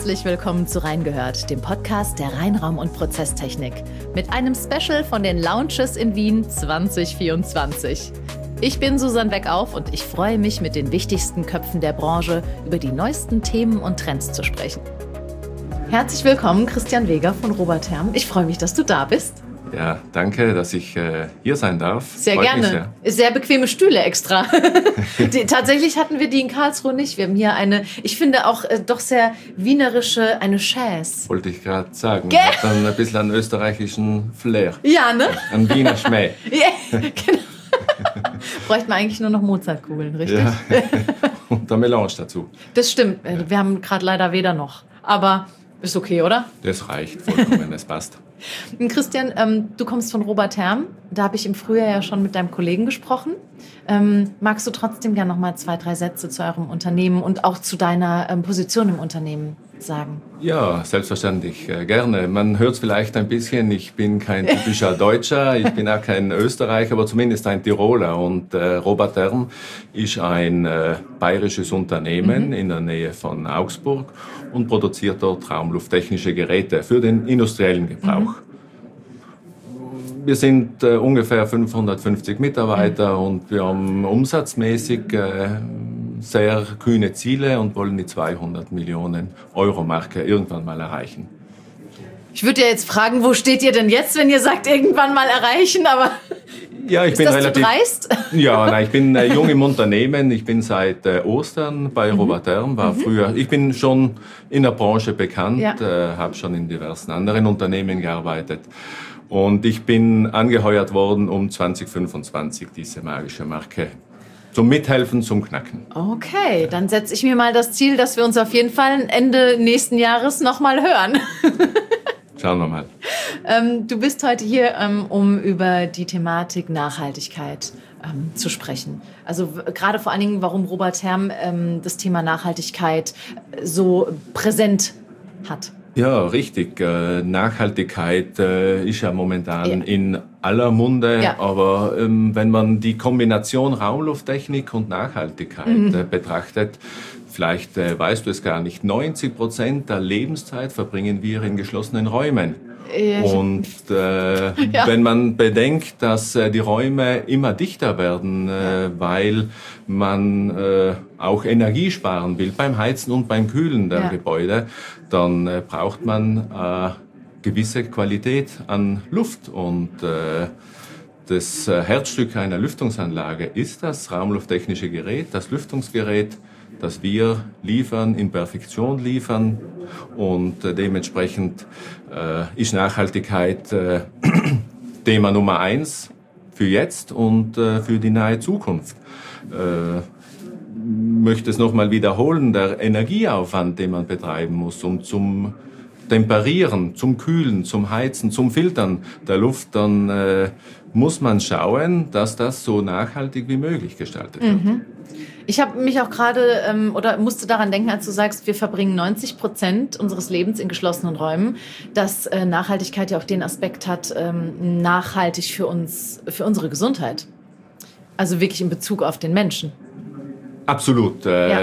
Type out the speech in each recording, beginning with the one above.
Herzlich willkommen zu Reingehört, dem Podcast der Reinraum- und Prozesstechnik. Mit einem Special von den Lounges in Wien 2024. Ich bin Susanne Beckauf und ich freue mich, mit den wichtigsten Köpfen der Branche über die neuesten Themen und Trends zu sprechen. Herzlich willkommen, Christian Weger von Robert Herm. Ich freue mich, dass du da bist. Ja, danke, dass ich hier sein darf. Sehr Freut gerne. Sehr bequeme Stühle extra. Tatsächlich hatten wir die in Karlsruhe nicht. Wir haben hier eine, ich finde auch doch sehr wienerische, eine Chaise. Wollte ich gerade sagen. Hat dann ein bisschen einen österreichischen Flair. Ja, ne? Ein Wiener Schmäh. Ja, genau. Bräuchte man eigentlich nur noch Mozartkugeln, richtig? Ja. Und der Melange dazu. Das stimmt. Ja. Wir haben gerade leider weder noch. Aber ist okay, oder? Das reicht vollkommen, das passt. Christian, du kommst von Robert Herm. Da habe ich im Frühjahr ja schon mit deinem Kollegen gesprochen. Magst du trotzdem gerne noch mal 2, 3 Sätze zu eurem Unternehmen und auch zu deiner Position im Unternehmen sagen? Ja, selbstverständlich, gerne. Man hört es vielleicht ein bisschen, ich bin kein typischer Deutscher, ich bin auch kein Österreicher, aber zumindest ein Tiroler. Und Robert Herm ist ein bayerisches Unternehmen in der Nähe von Augsburg und produziert dort raumlufttechnische Geräte für den industriellen Gebrauch. Wir sind ungefähr 550 Mitarbeiter und wir haben umsatzmäßig sehr kühne Ziele und wollen die 200 Millionen Euro Marke irgendwann mal erreichen. Ich würde ja jetzt fragen, wo steht ihr denn jetzt, wenn ihr sagt, irgendwann mal erreichen, aber ja, ich ist bin das relativ, zu dreist? Ja, nein, ich bin jung im Unternehmen. Ich bin seit Ostern bei Robert Herm, war früher. Ich bin schon in der Branche bekannt, habe schon in diversen anderen Unternehmen gearbeitet. Und ich bin angeheuert worden, um 2025 diese magische Marke zum Mithelfen, zum Knacken. Okay, dann setze ich mir mal das Ziel, dass wir uns auf jeden Fall Ende nächsten Jahres nochmal hören. Schauen wir mal. Du bist heute hier, um über die Thematik Nachhaltigkeit zu sprechen. Also gerade vor allen Dingen, warum Robert Herm das Thema Nachhaltigkeit so präsent hat. Ja, richtig. Nachhaltigkeit ist ja momentan in aller Munde, aber wenn man die Kombination Raumlufttechnik und Nachhaltigkeit betrachtet, vielleicht weißt du es gar nicht, 90% der Lebenszeit verbringen wir in geschlossenen Räumen. Und wenn man bedenkt, dass die Räume immer dichter werden, weil man auch Energie sparen will beim Heizen und beim Kühlen der Gebäude, dann braucht man gewisse Qualität an Luft. Und das Herzstück einer Lüftungsanlage ist das raumlufttechnische Gerät, das Lüftungsgerät, das wir liefern, in Perfektion liefern, und dementsprechend ist Nachhaltigkeit Thema Nummer 1 für jetzt und für die nahe Zukunft. Möchte es nochmal wiederholen, der Energieaufwand, den man betreiben muss, um zum Temperieren, zum Kühlen, zum Heizen, zum Filtern der Luft, dann muss man schauen, dass das so nachhaltig wie möglich gestaltet wird. Ich habe mich auch gerade oder musste daran denken, als du sagst, wir verbringen 90% unseres Lebens in geschlossenen Räumen, dass Nachhaltigkeit ja auch den Aspekt hat, nachhaltig für uns, für unsere Gesundheit. Also wirklich in Bezug auf den Menschen. Absolut.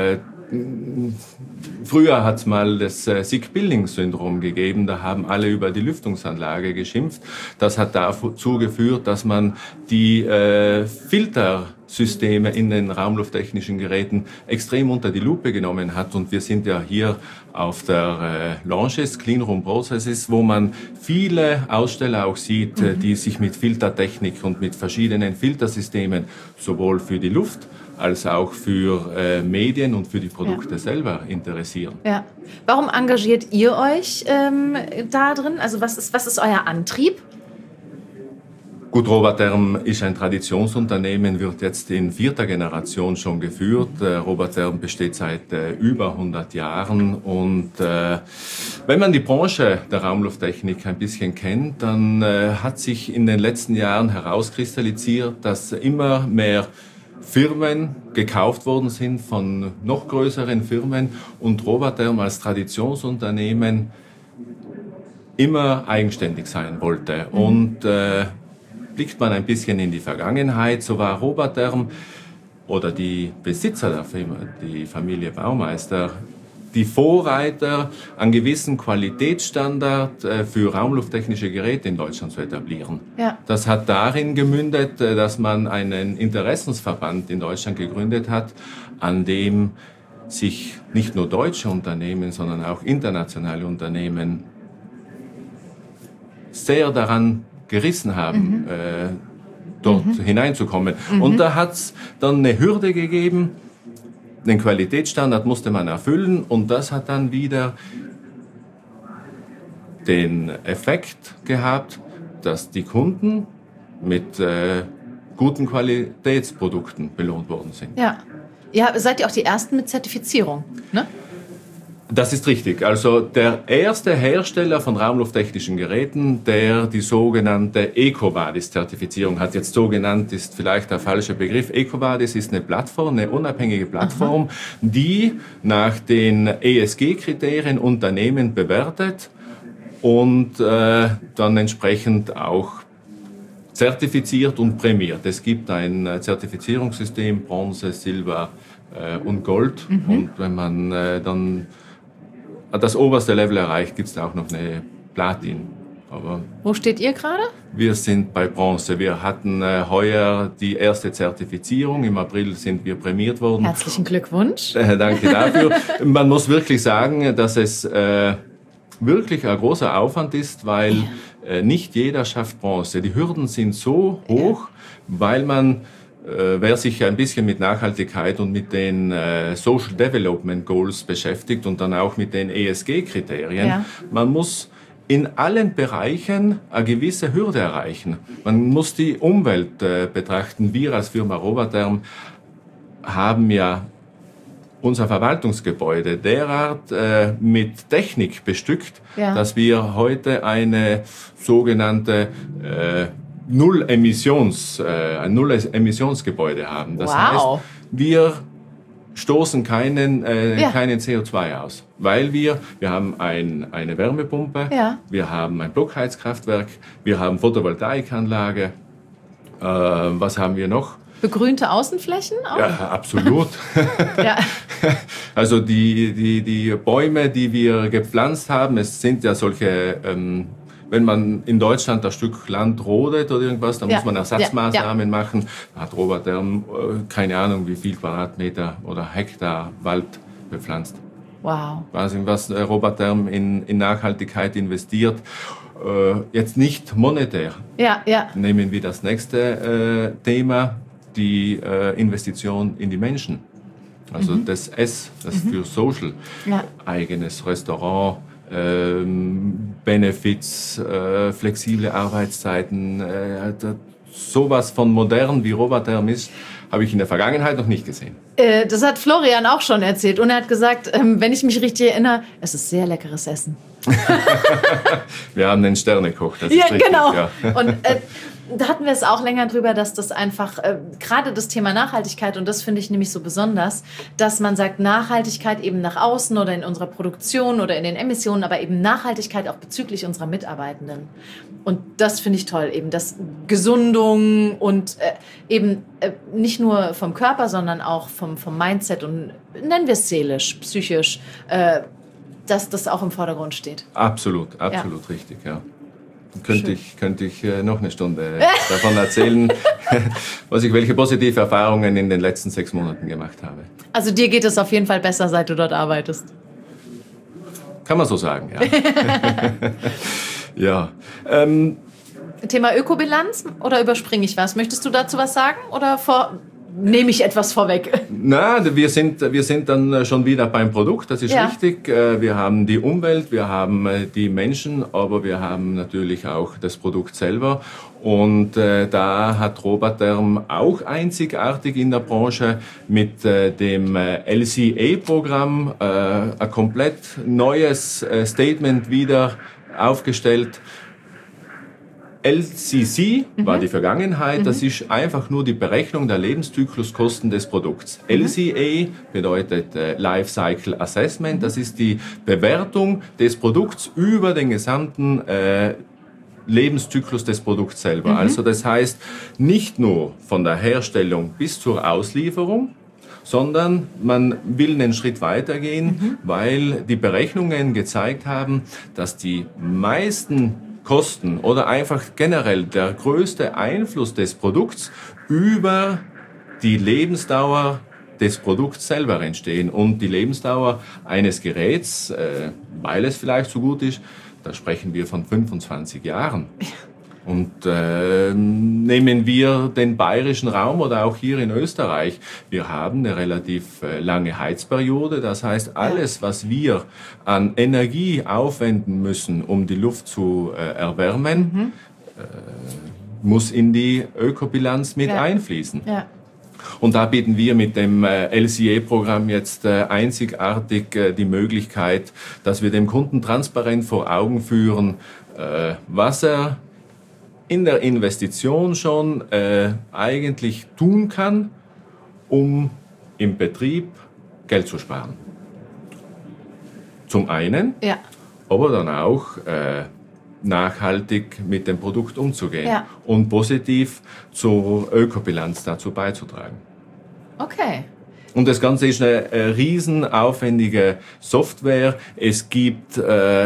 Früher hat es mal das Sick-Building-Syndrom gegeben, da haben alle über die Lüftungsanlage geschimpft. Das hat dazu geführt, dass man die Filtersysteme in den raumlufttechnischen Geräten extrem unter die Lupe genommen hat. Und wir sind ja hier auf der Lounges, Clean Room Processes, wo man viele Aussteller auch sieht, die sich mit Filtertechnik und mit verschiedenen Filtersystemen sowohl für die Luft als auch für Medien und für die Produkte selber interessieren. Ja. Warum engagiert ihr euch da drin? Also was ist euer Antrieb? Gut, Robert Herm ist ein Traditionsunternehmen, wird jetzt in 4. Generation schon geführt. Robert Herm besteht seit über 100 Jahren. Und wenn man die Branche der Raumlufttechnik ein bisschen kennt, dann hat sich in den letzten Jahren herauskristallisiert, dass immer mehr Firmen gekauft worden sind von noch größeren Firmen und Robert Herm als Traditionsunternehmen immer eigenständig sein wollte. Und blickt man ein bisschen in die Vergangenheit, so war Robert Herm oder die Besitzer der Firma, die Familie Baumeister, die Vorreiter, einen gewissen Qualitätsstandard für raumlufttechnische Geräte in Deutschland zu etablieren. Ja. Das hat darin gemündet, dass man einen Interessensverband in Deutschland gegründet hat, an dem sich nicht nur deutsche Unternehmen, sondern auch internationale Unternehmen sehr daran gerissen haben, dort hineinzukommen. Und da hat es dann eine Hürde gegeben. Den Qualitätsstandard musste man erfüllen und das hat dann wieder den Effekt gehabt, dass die Kunden mit guten Qualitätsprodukten belohnt worden sind. Ja. Ja, seid ihr auch die Ersten mit Zertifizierung, ne? Das ist richtig. Also der erste Hersteller von raumlufttechnischen Geräten, der die sogenannte EcoVadis-Zertifizierung hat, jetzt so genannt ist vielleicht der falsche Begriff. EcoVadis ist eine Plattform, eine unabhängige Plattform, die nach den ESG-Kriterien Unternehmen bewertet und dann entsprechend auch zertifiziert und prämiert. Es gibt ein Zertifizierungssystem, Bronze, Silber und Gold. Und wenn man dann das oberste Level erreicht, gibt es auch noch eine Platin. Aber wo steht ihr gerade? Wir sind bei Bronze. Wir hatten heuer die erste Zertifizierung. Im April sind wir prämiert worden. Herzlichen Glückwunsch. Danke dafür. Man muss wirklich sagen, dass es wirklich ein großer Aufwand ist, weil nicht jeder schafft Bronze. Die Hürden sind so hoch, weil man, wer sich ein bisschen mit Nachhaltigkeit und mit den Social Development Goals beschäftigt und dann auch mit den ESG-Kriterien, man muss in allen Bereichen eine gewisse Hürde erreichen. Man muss die Umwelt betrachten. Wir als Firma Robatherm haben ja unser Verwaltungsgebäude derart mit Technik bestückt, dass wir heute eine sogenannte ein Null-Emissionsgebäude haben. Das heißt, wir stoßen keinen CO2 aus, weil wir haben eine Wärmepumpe, wir haben ein Blockheizkraftwerk, wir haben Photovoltaikanlage, was haben wir noch? Begrünte Außenflächen auch? Ja, absolut. Also die Bäume, die wir gepflanzt haben, es sind ja solche, wenn man in Deutschland das Stück Land rodet oder irgendwas, dann muss man Ersatzmaßnahmen machen. Da hat Robatherm keine Ahnung, wie viel Quadratmeter oder Hektar Wald bepflanzt. Wow. Wahnsinn, was Robatherm in Nachhaltigkeit investiert. Jetzt nicht monetär. Nehmen wir das nächste Thema, die Investition in die Menschen. Also das S, das für Social, eigenes Restaurant, Benefits, flexible Arbeitszeiten, sowas von modern wie Robatherm ist, habe ich in der Vergangenheit noch nicht gesehen. Das hat Florian auch schon erzählt und er hat gesagt, wenn ich mich richtig erinnere, es ist sehr leckeres Essen. Wir haben einen Sternekoch, das ist richtig. Genau. Ja. Und da hatten wir es auch länger drüber, dass das einfach, gerade das Thema Nachhaltigkeit, und das finde ich nämlich so besonders, dass man sagt, Nachhaltigkeit eben nach außen oder in unserer Produktion oder in den Emissionen, aber eben Nachhaltigkeit auch bezüglich unserer Mitarbeitenden. Und das finde ich toll, eben das Gesundung und eben nicht nur vom Körper, sondern auch vom Mindset und nennen wir es seelisch, psychisch, dass das auch im Vordergrund steht. Absolut richtig, ja. Könnte ich noch eine Stunde davon erzählen, welche positive Erfahrungen in den letzten 6 Monaten gemacht habe. Also dir geht es auf jeden Fall besser, seit du dort arbeitest. Kann man so sagen, ja. Thema Ökobilanz oder überspringe ich was? Möchtest du dazu was sagen oder nehme ich etwas vorweg? Na, wir sind dann schon wieder beim Produkt, das ist richtig. Wir haben die Umwelt, wir haben die Menschen, aber wir haben natürlich auch das Produkt selber. Und da hat Robatherm auch einzigartig in der Branche mit dem LCA-Programm ein komplett neues Statement wieder aufgestellt. LCC war die Vergangenheit, das ist einfach nur die Berechnung der Lebenszykluskosten des Produkts. LCA bedeutet Life Cycle Assessment, das ist die Bewertung des Produkts über den gesamten Lebenszyklus des Produkts selber. Also das heißt, nicht nur von der Herstellung bis zur Auslieferung, sondern man will einen Schritt weitergehen, weil die Berechnungen gezeigt haben, dass die meisten Kosten oder einfach generell der größte Einfluss des Produkts über die Lebensdauer des Produkts selber entstehen. Und die Lebensdauer eines Geräts, weil es vielleicht so gut ist, da sprechen wir von 25 Jahren. Und nehmen wir den bayerischen Raum oder auch hier in Österreich, wir haben eine relativ lange Heizperiode. Das heißt, alles, was wir an Energie aufwenden müssen, um die Luft zu erwärmen, muss in die Ökobilanz mit einfließen. Ja. Und da bieten wir mit dem LCA-Programm jetzt einzigartig die Möglichkeit, dass wir dem Kunden transparent vor Augen führen, was er in der Investition schon eigentlich tun kann, um im Betrieb Geld zu sparen. Zum einen, aber dann auch nachhaltig mit dem Produkt umzugehen und positiv zur Ökobilanz dazu beizutragen. Okay. Und das Ganze ist eine riesenaufwendige Software. Es gibt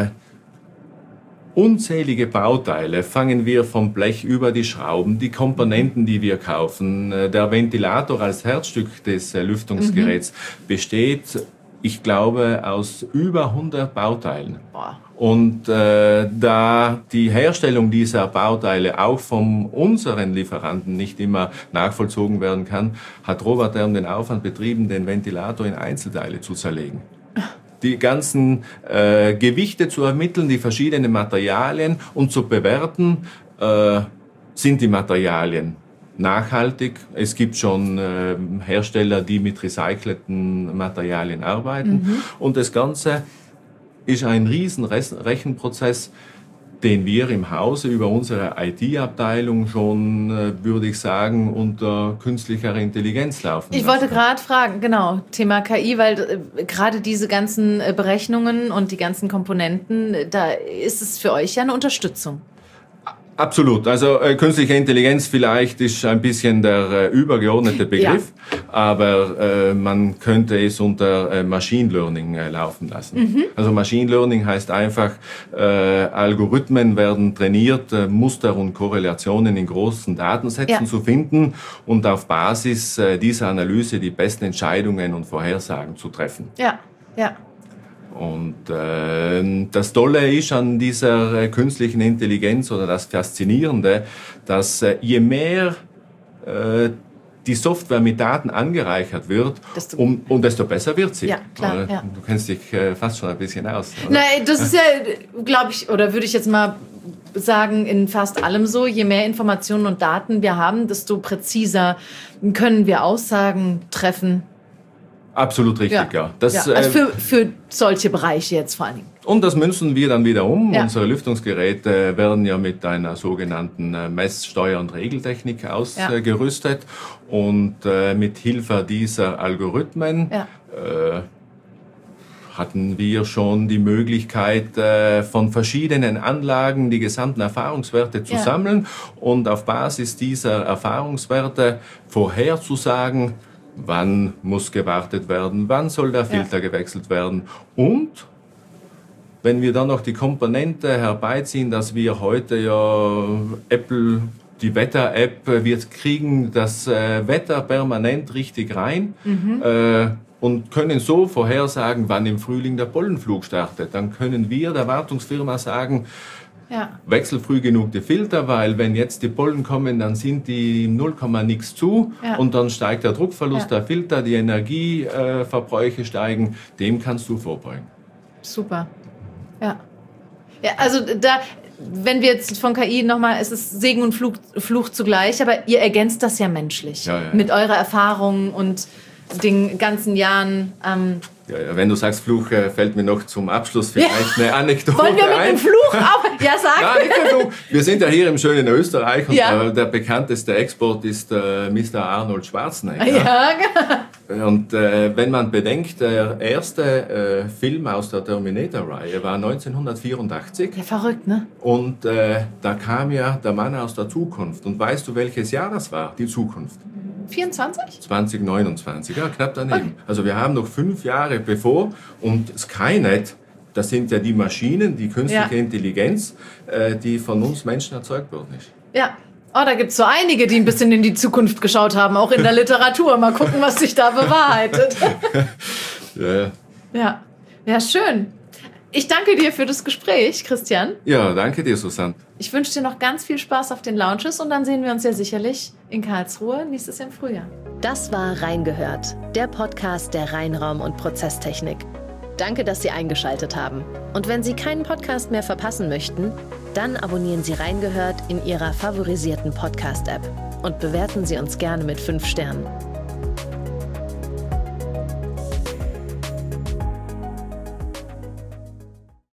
unzählige Bauteile. Fangen wir vom Blech über die Schrauben, die Komponenten, die wir kaufen. Der Ventilator als Herzstück des Lüftungsgeräts besteht, ich glaube, aus über 100 Bauteilen. Boah. Und da die Herstellung dieser Bauteile auch von unseren Lieferanten nicht immer nachvollzogen werden kann, hat Rovatherm den Aufwand betrieben, den Ventilator in Einzelteile zu zerlegen. Die ganzen Gewichte zu ermitteln, die verschiedenen Materialien und zu bewerten, sind die Materialien nachhaltig. Es gibt schon Hersteller, die mit recycelten Materialien arbeiten. Und das Ganze ist ein riesen Rechenprozess, den wir im Hause über unsere IT-Abteilung schon, würde ich sagen, unter künstlicher Intelligenz laufen lassen. Ich wollte gerade fragen, genau, Thema KI, weil gerade diese ganzen Berechnungen und die ganzen Komponenten, da ist es für euch ja eine Unterstützung. Absolut. Also künstliche Intelligenz vielleicht ist ein bisschen der übergeordnete Begriff, aber man könnte es unter Machine Learning laufen lassen. Also Machine Learning heißt einfach, Algorithmen werden trainiert, Muster und Korrelationen in großen Datensätzen zu finden und auf Basis dieser Analyse die besten Entscheidungen und Vorhersagen zu treffen. Ja, ja. Und das Tolle ist an dieser künstlichen Intelligenz oder das Faszinierende, dass je mehr die Software mit Daten angereichert wird, desto besser wird sie. Ja, klar, Du kennst dich fast schon ein bisschen aus. Oder? Nein, das ist ja, glaube ich, oder würde ich jetzt mal sagen, in fast allem so. Je mehr Informationen und Daten wir haben, desto präziser können wir Aussagen treffen. Absolut richtig, ja. Das, also für solche Bereiche jetzt vor allen Dingen. Und das münzen wir dann wieder um. Ja. Unsere Lüftungsgeräte werden ja mit einer sogenannten Mess-, Steuer- und Regeltechnik ausgerüstet. Und mit Hilfe dieser Algorithmen hatten wir schon die Möglichkeit, von verschiedenen Anlagen die gesamten Erfahrungswerte zu sammeln und auf Basis dieser Erfahrungswerte vorherzusagen, wann muss gewartet werden, wann soll der Filter gewechselt werden. Und wenn wir dann noch die Komponente herbeiziehen, dass wir heute Apple, die Wetter-App, wir kriegen das Wetter permanent richtig rein und können so vorhersagen, wann im Frühling der Pollenflug startet. Dann können wir der Wartungsfirma sagen, wechsel früh genug die Filter, weil wenn jetzt die Pollen kommen, dann sind die 0, nix zu und dann steigt der Druckverlust der Filter, die Energieverbräuche steigen, dem kannst du vorbeugen. Super. Ja, also da, wenn wir jetzt von KI nochmal, es ist Segen und Fluch zugleich, aber ihr ergänzt das ja menschlich mit eurer Erfahrung und den ganzen Jahren. Wenn du sagst Fluch, fällt mir noch zum Abschluss vielleicht eine Anekdote ein. Wollen wir mit dem Fluch auch? Ja, sag. Nein, nicht der Fluch. Wir sind ja hier im schönen Österreich und der bekannteste Export ist Mr. Arnold Schwarzenegger. Ja, genau. Und wenn man bedenkt, der erste Film aus der Terminator-Reihe war 1984. Ja, verrückt, ne? Und da kam ja der Mann aus der Zukunft. Und weißt du, welches Jahr das war, die Zukunft? 2024? 2029, ja, knapp daneben. Okay. Also wir haben noch 5 Jahre bevor und Skynet, das sind ja die Maschinen, die künstliche Intelligenz, die von uns Menschen erzeugt worden ist. Ja. Oh, da gibt es so einige, die ein bisschen in die Zukunft geschaut haben, auch in der Literatur. Mal gucken, was sich da bewahrheitet. Ja, schön. Ich danke dir für das Gespräch, Christian. Ja, danke dir, Susanne. Ich wünsche dir noch ganz viel Spaß auf den Lounges und dann sehen wir uns ja sicherlich in Karlsruhe nächstes Jahr im Frühjahr. Das war Reingehört, der Podcast der Rheinraum- und Prozesstechnik. Danke, dass Sie eingeschaltet haben. Und wenn Sie keinen Podcast mehr verpassen möchten, dann abonnieren Sie Reingehört in Ihrer favorisierten Podcast-App und bewerten Sie uns gerne mit 5 Sternen.